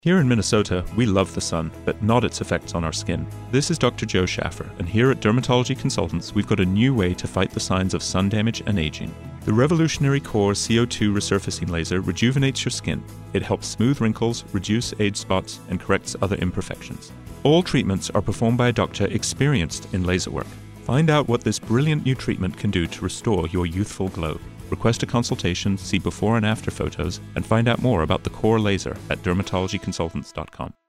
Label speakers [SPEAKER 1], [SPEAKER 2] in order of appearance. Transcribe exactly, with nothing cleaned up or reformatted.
[SPEAKER 1] Here in Minnesota, we love the sun, but not its effects on our skin. This is Doctor Joe Schaffer, and here at Dermatology Consultants, we've got a new way to fight the signs of sun damage and aging. The revolutionary Core C O two resurfacing laser rejuvenates your skin. It helps smooth wrinkles, reduce age spots, and corrects other imperfections. All treatments are performed by a doctor experienced in laser work. Find out what this brilliant new treatment can do to restore your youthful glow. Request a consultation, see before and after photos, and find out more about the Core laser at dermatology consultants dot com.